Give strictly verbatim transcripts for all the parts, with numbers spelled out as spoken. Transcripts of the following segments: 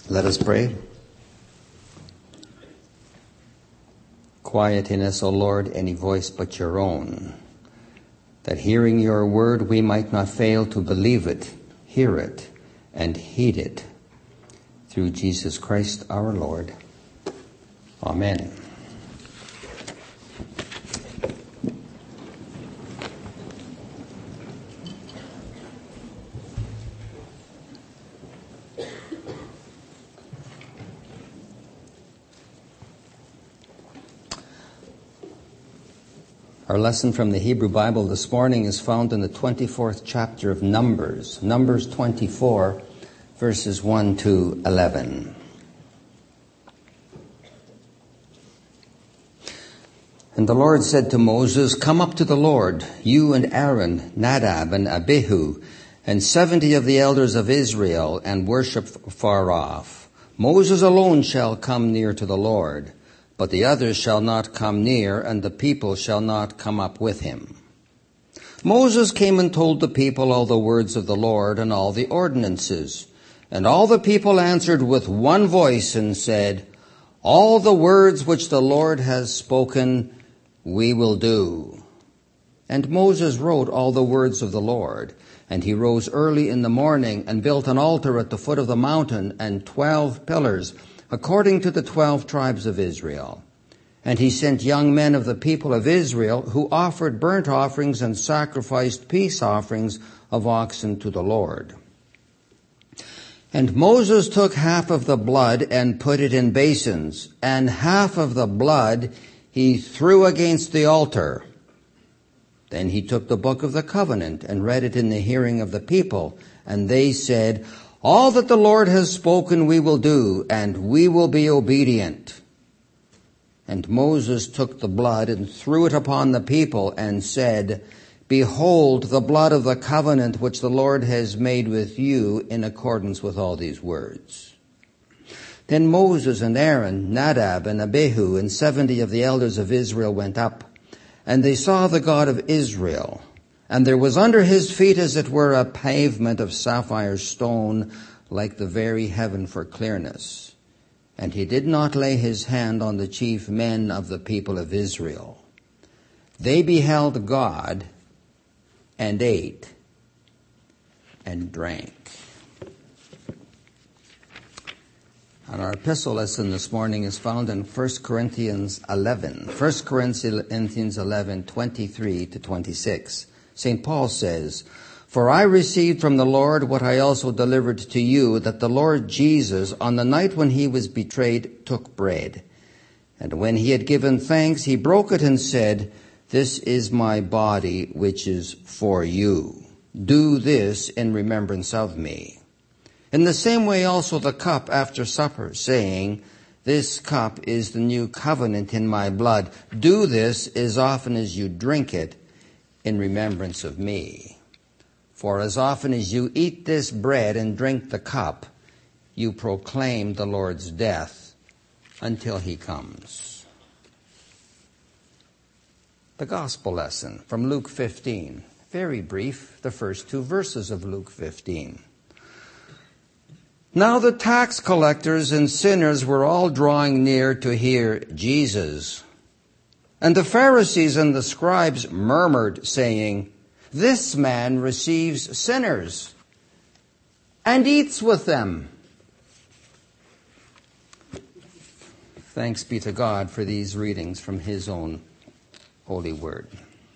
Let us pray. Quiet in us, O Lord, any voice but your own, that hearing your word we might not fail to believe it, hear it, and heed it. Through Jesus Christ our Lord. Amen. Our lesson from the Hebrew Bible this morning is found in the twenty-fourth chapter of Numbers, Numbers twenty-four, verses one to eleven. And the Lord said to Moses, "Come up to the Lord, you and Aaron, Nadab and Abihu, and seventy of the elders of Israel, and worship far off. Moses alone shall come near to the Lord, but the others shall not come near, and the people shall not come up with him." Moses came and told the people all the words of the Lord and all the ordinances. And all the people answered with one voice and said, "All the words which the Lord has spoken, we will do." And Moses wrote all the words of the Lord. And he rose early in the morning and built an altar at the foot of the mountain and twelve pillars, according to the twelve tribes of Israel. And he sent young men of the people of Israel who offered burnt offerings and sacrificed peace offerings of oxen to the Lord. And Moses took half of the blood and put it in basins, and half of the blood he threw against the altar. Then he took the book of the covenant and read it in the hearing of the people, and they said, "All that the Lord has spoken we will do, and we will be obedient." And Moses took the blood and threw it upon the people and said, "Behold the blood of the covenant which the Lord has made with you in accordance with all these words." Then Moses and Aaron, Nadab and Abihu, and seventy of the elders of Israel went up, and they saw the God of Israel. And there was under his feet as it were a pavement of sapphire stone, like the very heaven for clearness. And he did not lay his hand on the chief men of the people of Israel. They beheld God and ate and drank. And our epistle lesson this morning is found in First Corinthians eleven. First Corinthians eleven, twenty-three to twenty-six. Saint Paul says, "For I received from the Lord what I also delivered to you, that the Lord Jesus, on the night when he was betrayed, took bread. And when he had given thanks, he broke it and said, 'This is my body, which is for you. Do this in remembrance of me.' In the same way also the cup after supper, saying, 'This cup is the new covenant in my blood. Do this as often as you drink it in remembrance of me. For as often as you eat this bread and drink the cup, you proclaim the Lord's death until he comes.'" The gospel lesson from Luke fifteen. Very brief, the first two verses of Luke fifteen. "Now the tax collectors and sinners were all drawing near to hear Jesus. And the Pharisees and the scribes murmured, saying, 'This man receives sinners and eats with them.'" Thanks be to God for these readings from his own holy word.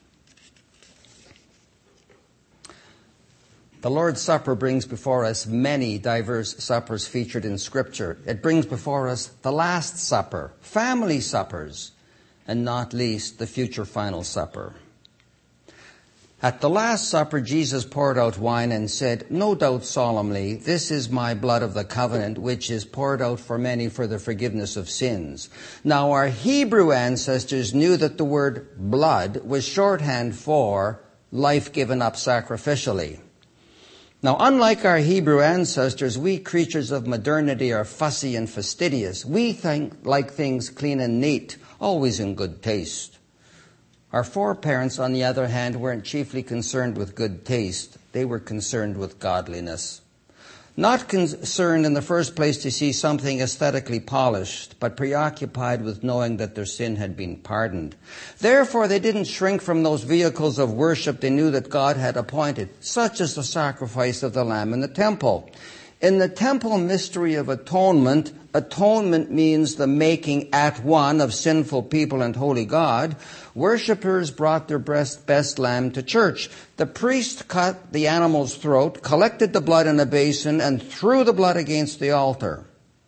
The Lord's Supper brings before us many diverse suppers featured in Scripture. It brings before us the Last Supper, family suppers, and not least the future final supper. At the Last Supper, Jesus poured out wine and said, no doubt solemnly, "This is my blood of the covenant, which is poured out for many for the forgiveness of sins." Now, our Hebrew ancestors knew that the word blood was shorthand for life given up sacrificially. Now, unlike our Hebrew ancestors, we creatures of modernity are fussy and fastidious. We think like things clean and neat, always in good taste. Our foreparents, on the other hand, weren't chiefly concerned with good taste. They were concerned with godliness. not concerned in the first place to see something aesthetically polished, but preoccupied with knowing that their sin had been pardoned. Therefore, they didn't shrink from those vehicles of worship they knew that God had appointed, such as the sacrifice of the lamb in the temple. In the temple mystery of atonement, atonement means the making at one of sinful people and holy God. Worshippers brought their best, best lamb to church. The priest cut the animal's throat, collected the blood in a basin, and threw the blood against the altar.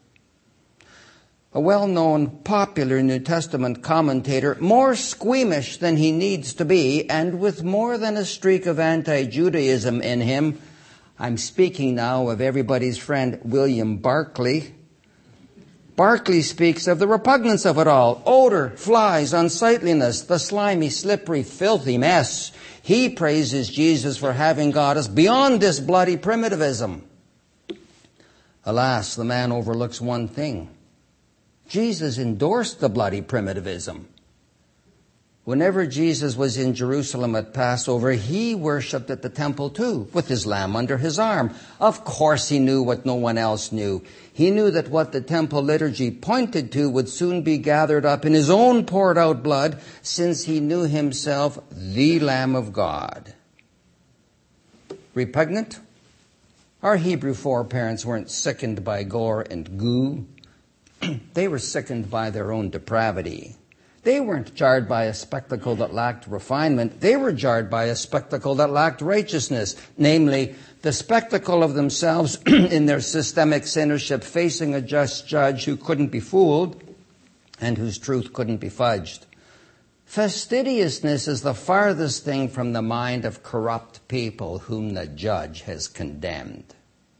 A well-known, popular New Testament commentator, more squeamish than he needs to be, and with more than a streak of anti-Judaism in him, I'm speaking now of everybody's friend William Barclay. Barclay speaks of the repugnance of it all. Odor, flies, unsightliness, the slimy, slippery, filthy mess. He praises Jesus for having got us beyond this bloody primitivism. Alas, the man overlooks one thing. Jesus endorsed the bloody primitivism. Whenever Jesus was in Jerusalem at Passover, he worshipped at the temple too, with his lamb under his arm. Of course he knew what no one else knew. He knew that what the temple liturgy pointed to would soon be gathered up in his own poured out blood, since he knew himself the Lamb of God. Repugnant? Our Hebrew foreparents weren't sickened by gore and goo. They were sickened by their own depravity. They weren't jarred by a spectacle that lacked refinement. They were jarred by a spectacle that lacked righteousness, namely, the spectacle of themselves in their systemic sinnership facing a just judge who couldn't be fooled and whose truth couldn't be fudged. Fastidiousness is the farthest thing from the mind of corrupt people whom the judge has condemned.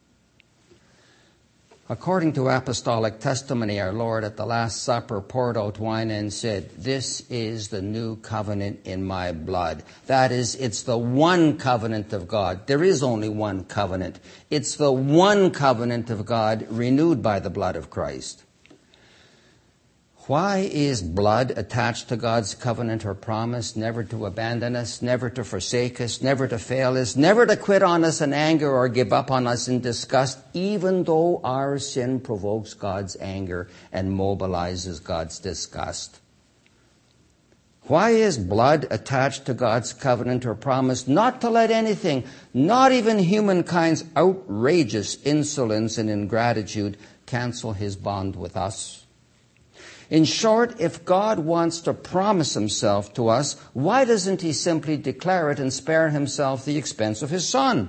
According to apostolic testimony, our Lord at the Last Supper poured out wine and said, "This is the new covenant in my blood." That is, it's the one covenant of God. There is only one covenant. It's the one covenant of God renewed by the blood of Christ. Why is blood attached to God's covenant or promise never to abandon us, never to forsake us, never to fail us, never to quit on us in anger or give up on us in disgust, even though our sin provokes God's anger and mobilizes God's disgust? Why is blood attached to God's covenant or promise not to let anything, not even humankind's outrageous insolence and ingratitude, cancel his bond with us? In short, if God wants to promise himself to us, why doesn't he simply declare it and spare himself the expense of his Son?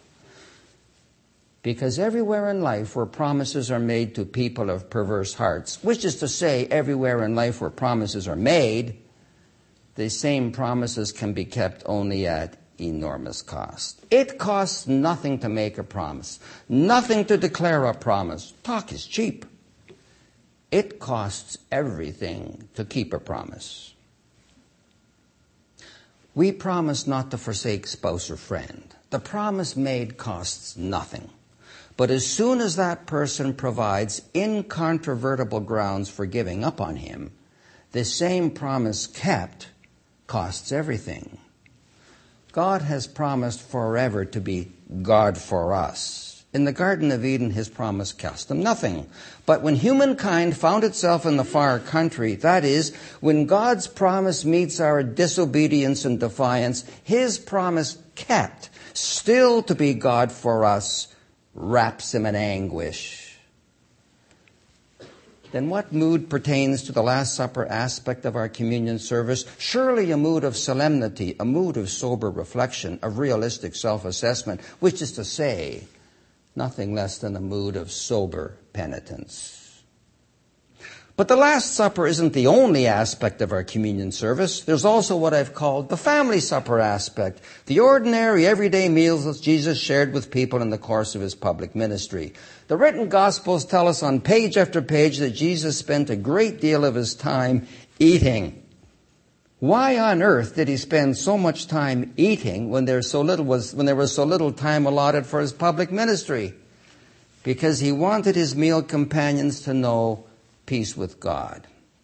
Because everywhere in life where promises are made to people of perverse hearts, which is to say everywhere in life where promises are made, the same promises can be kept only at enormous cost. It costs nothing to make a promise, nothing to declare a promise. Talk is cheap. It costs everything to keep a promise. We promise not to forsake spouse or friend. The promise made costs nothing. But as soon as that person provides incontrovertible grounds for giving up on him, the same promise kept costs everything. God has promised forever to be God for us. In the Garden of Eden, his promise cost him nothing. But when humankind found itself in the far country, that is, when God's promise meets our disobedience and defiance, his promise kept, still to be God for us, wraps him in anguish. Then what mood pertains to the Last Supper aspect of our communion service? Surely a mood of solemnity, a mood of sober reflection, of realistic self-assessment, which is to say, nothing less than a mood of sober penitence. But the Last Supper isn't the only aspect of our communion service. There's also what I've called the family supper aspect, the ordinary, everyday meals that Jesus shared with people in the course of his public ministry. The written Gospels tell us on page after page that Jesus spent a great deal of his time eating. Why on earth did he spend so much time eating when there so little was when there was so little time allotted for his public ministry? Because he wanted his meal companions to know peace with God.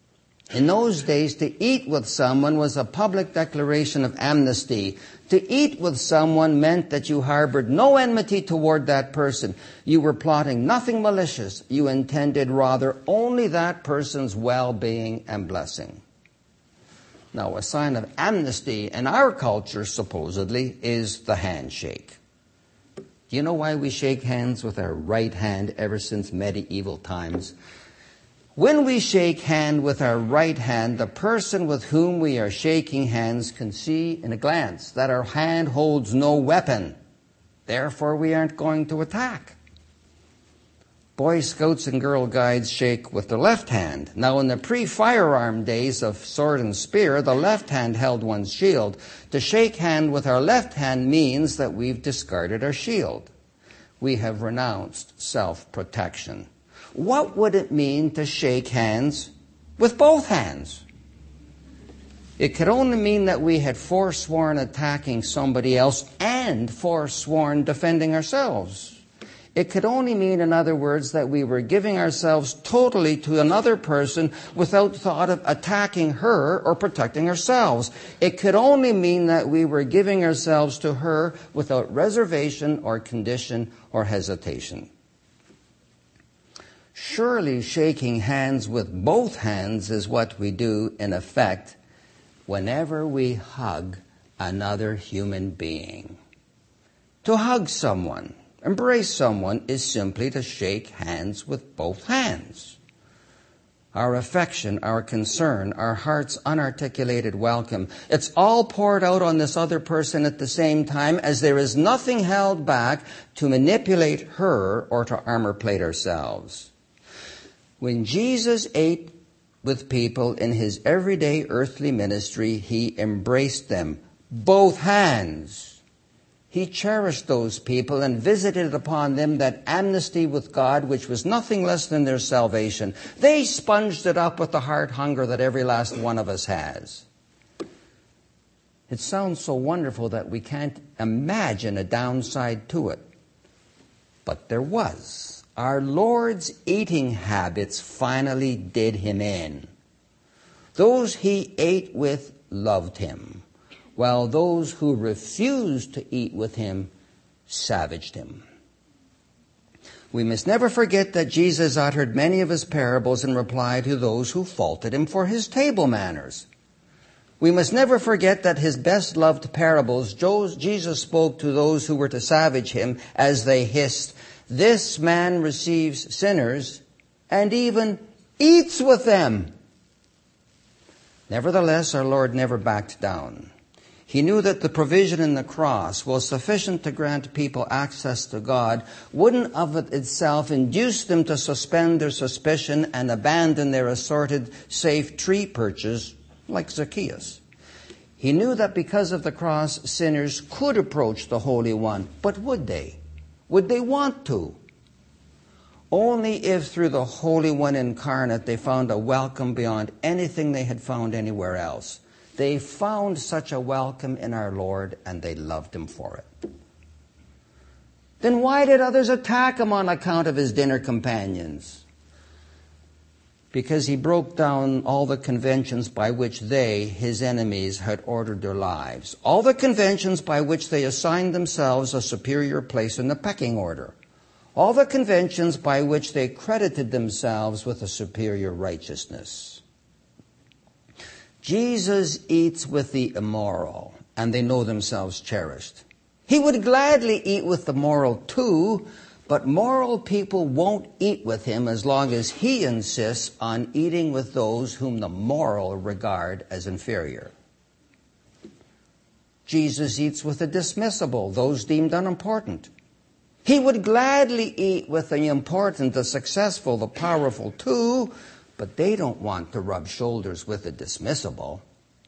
In those days, to eat with someone was a public declaration of amnesty. To eat with someone meant that you harbored no enmity toward that person. You were plotting nothing malicious. You intended rather only that person's well-being and blessing. Now, a sign of amnesty in our culture, supposedly, is the handshake. Do you know why we shake hands with our right hand ever since medieval times? When we shake hand with our right hand, the person with whom we are shaking hands can see in a glance that our hand holds no weapon. Therefore, we aren't going to attack. Boy Scouts and Girl Guides shake with the left hand. Now, in the pre-firearm days of sword and spear, the left hand held one's shield. To shake hand with our left hand means that we've discarded our shield. We have renounced self-protection. What would it mean to shake hands with both hands? It could only mean that we had forsworn attacking somebody else and forsworn defending ourselves. It could only mean, in other words, that we were giving ourselves totally to another person without thought of attacking her or protecting ourselves. It could only mean that we were giving ourselves to her without reservation or condition or hesitation. Surely shaking hands with both hands is what we do, in effect, whenever we hug another human being. To hug someone, embrace someone, is simply to shake hands with both hands. Our affection, our concern, our heart's unarticulated welcome, it's all poured out on this other person at the same time, as there is nothing held back to manipulate her or to armor plate ourselves. When Jesus ate with people in his everyday earthly ministry, he embraced them, both hands. He cherished those people and visited upon them that amnesty with God, which was nothing less than their salvation. They sponged it up with the heart hunger that every last one of us has. It sounds so wonderful that we can't imagine a downside to it. But there was. Our Lord's eating habits finally did him in. Those he ate with loved him, while those who refused to eat with him savaged him. We must never forget that Jesus uttered many of his parables in reply to those who faulted him for his table manners. We must never forget that his best-loved parables, Jesus spoke to those who were to savage him as they hissed, "This man receives sinners and even eats with them." Nevertheless, our Lord never backed down. He knew that the provision in the cross, while sufficient to grant people access to God, wouldn't of it itself induce them to suspend their suspicion and abandon their assorted safe tree perches like Zacchaeus. He knew that because of the cross, sinners could approach the Holy One, but would they? Would they want to? Only if through the Holy One incarnate they found a welcome beyond anything they had found anywhere else. They found such a welcome in our Lord, and they loved him for it. Then why did others attack him on account of his dinner companions? Because he broke down all the conventions by which they, his enemies, had ordered their lives. All the conventions by which they assigned themselves a superior place in the pecking order. All the conventions by which they credited themselves with a superior righteousness. Jesus eats with the immoral, and they know themselves cherished. He would gladly eat with the moral too, but moral people won't eat with him as long as he insists on eating with those whom the moral regard as inferior. Jesus eats with the dismissible, those deemed unimportant. He would gladly eat with the important, the successful, the powerful too, but they don't want to rub shoulders with the dismissible.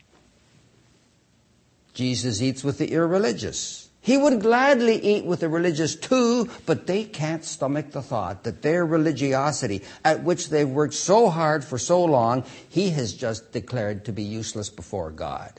Jesus eats with the irreligious. He would gladly eat with the religious too, but they can't stomach the thought that their religiosity, at which they've worked so hard for so long, he has just declared to be useless before God.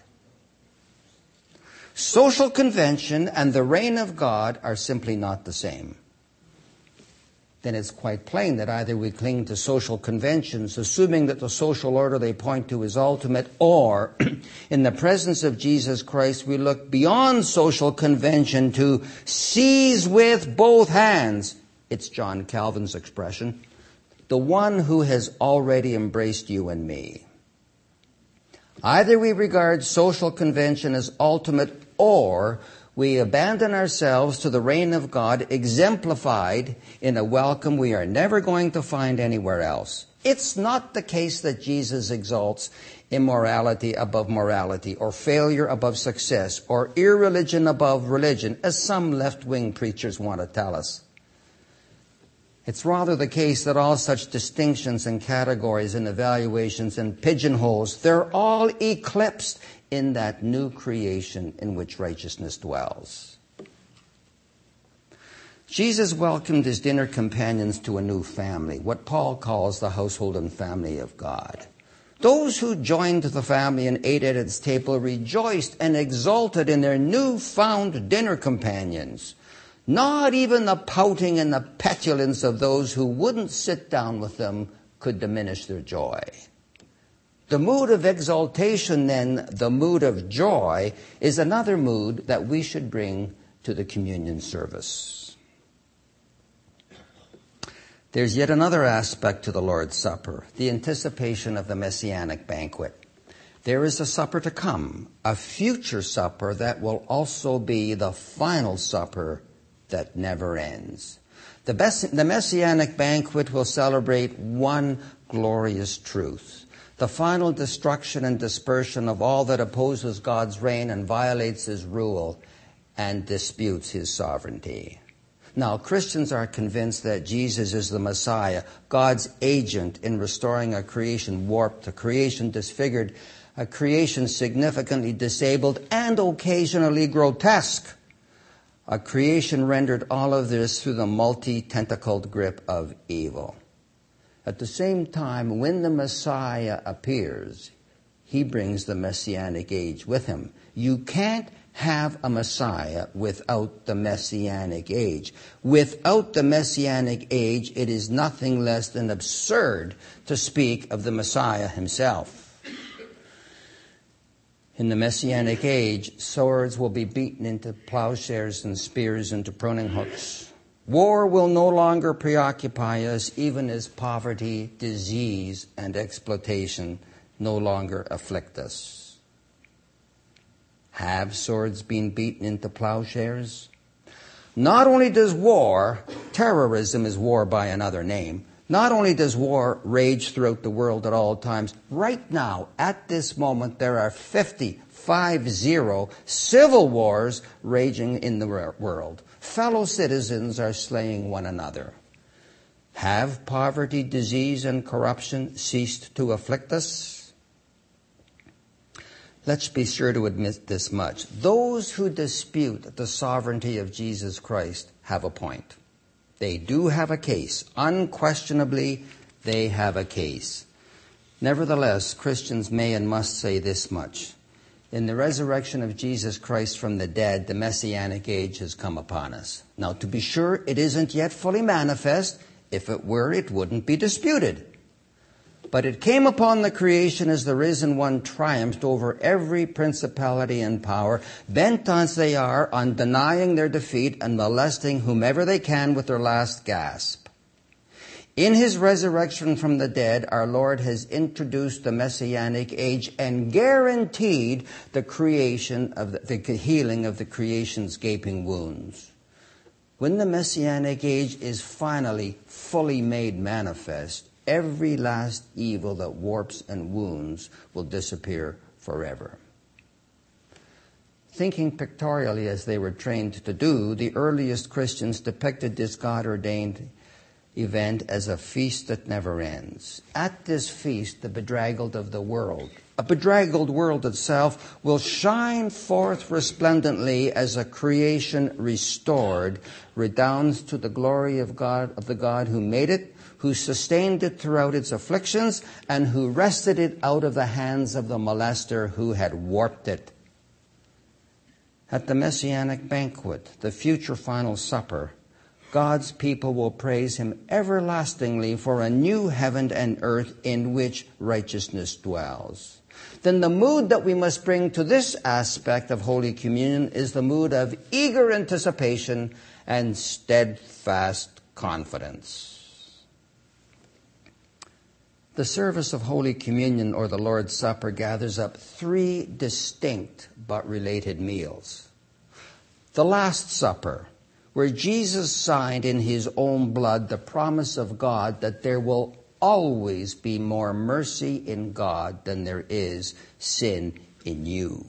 Social convention and the reign of God are simply not the same. then it's quite plain that either we cling to social conventions, assuming that the social order they point to is ultimate, or in the presence of Jesus Christ, we look beyond social convention to seize with both hands. It's John Calvin's expression, the one who has already embraced you and me. Either we regard social convention as ultimate, or we abandon ourselves to the reign of God, exemplified in a welcome we are never going to find anywhere else. It's not the case that Jesus exalts immorality above morality, or failure above success, or irreligion above religion, as some left-wing preachers want to tell us. It's rather the case that all such distinctions and categories and evaluations and pigeonholes, they're all eclipsed in that new creation in which righteousness dwells. Jesus welcomed his dinner companions to a new family, what Paul calls the household and family of God. Those who joined the family and ate at its table rejoiced and exulted in their newfound dinner companions. Not even the pouting and the petulance of those who wouldn't sit down with them could diminish their joy. The mood of exaltation, then, the mood of joy, is another mood that we should bring to the communion service. There's yet another aspect to the Lord's Supper, the anticipation of the Messianic banquet. There is a supper to come, a future supper that will also be the final supper that never ends. The, best, the Messianic banquet will celebrate one glorious truth: the final destruction and dispersion of all that opposes God's reign and violates his rule and disputes his sovereignty. Now, Christians are convinced that Jesus is the Messiah, God's agent in restoring a creation warped, a creation disfigured, a creation significantly disabled and occasionally grotesque, a creation rendered all of this through the multi-tentacled grip of evil. At the same time, when the Messiah appears, he brings the Messianic age with him. You can't have a Messiah without the Messianic age. Without the Messianic age, it is nothing less than absurd to speak of the Messiah himself. In the Messianic age, swords will be beaten into plowshares and spears into pruning hooks. War will no longer preoccupy us, even as poverty, disease, and exploitation no longer afflict us. Have swords been beaten into plowshares? Not only does war, terrorism is war by another name, not only does war rage throughout the world at all times, right now, at this moment, there are fifty, five zero, civil wars raging in the world. Fellow citizens are slaying one another. Have poverty, disease, and corruption ceased to afflict us? Let's be sure to admit this much. Those who dispute the sovereignty of Jesus Christ have a point. They do have a case. Unquestionably, they have a case. Nevertheless, Christians may and must say this much. In the resurrection of Jesus Christ from the dead, the Messianic age has come upon us. Now, to be sure, it isn't yet fully manifest. If it were, it wouldn't be disputed. But it came upon the creation as the risen one triumphed over every principality and power, bent as they are on denying their defeat and molesting whomever they can with their last gasp. In his resurrection from the dead, our Lord has introduced the Messianic age and guaranteed the creation of the, the healing of the creation's gaping wounds. When the Messianic age is finally fully made manifest, every last evil that warps and wounds will disappear forever. Thinking pictorially as they were trained to do, the earliest Christians depicted this God-ordained event as a feast that never ends. At this feast, the bedraggled of the world, a bedraggled world itself, will shine forth resplendently as a creation restored redounds to the glory of God, of the God who made it, who sustained it throughout its afflictions, and who wrested it out of the hands of the molester who had warped it. At the Messianic banquet, the future final supper, God's people will praise him everlastingly for a new heaven and earth in which righteousness dwells. Then the mood that we must bring to this aspect of Holy Communion is the mood of eager anticipation and steadfast confidence. The service of Holy Communion, or the Lord's Supper, gathers up three distinct but related meals. The Last Supper, where Jesus signed in his own blood the promise of God that there will always be more mercy in God than there is sin in you.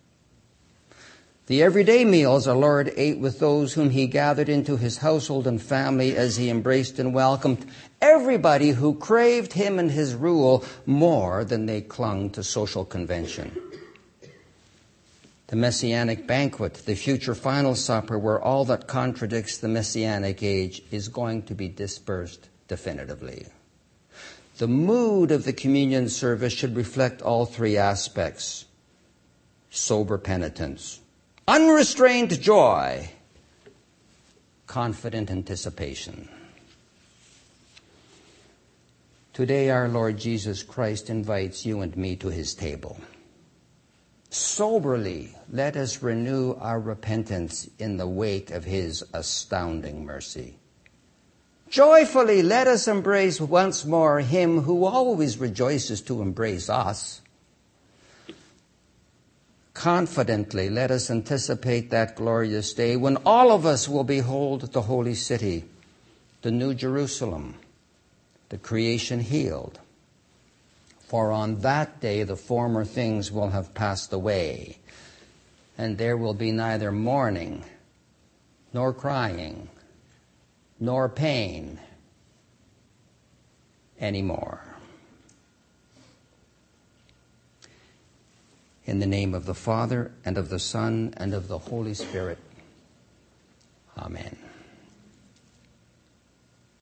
The everyday meals our Lord ate with those whom he gathered into his household and family as he embraced and welcomed everybody who craved him and his rule more than they clung to social convention. The Messianic banquet, the future final supper, where all that contradicts the Messianic age is going to be dispersed definitively. The mood of the communion service should reflect all three aspects: sober penitence, unrestrained joy, confident anticipation. Today our Lord Jesus Christ invites you and me to his table. Soberly, let us renew our repentance in the wake of his astounding mercy. Joyfully, let us embrace once more him who always rejoices to embrace us. Confidently, let us anticipate that glorious day when all of us will behold the holy city, the New Jerusalem, the creation healed. For on that day the former things will have passed away, and there will be neither mourning, nor crying, nor pain anymore. In the name of the Father, and of the Son, and of the Holy Spirit. Amen.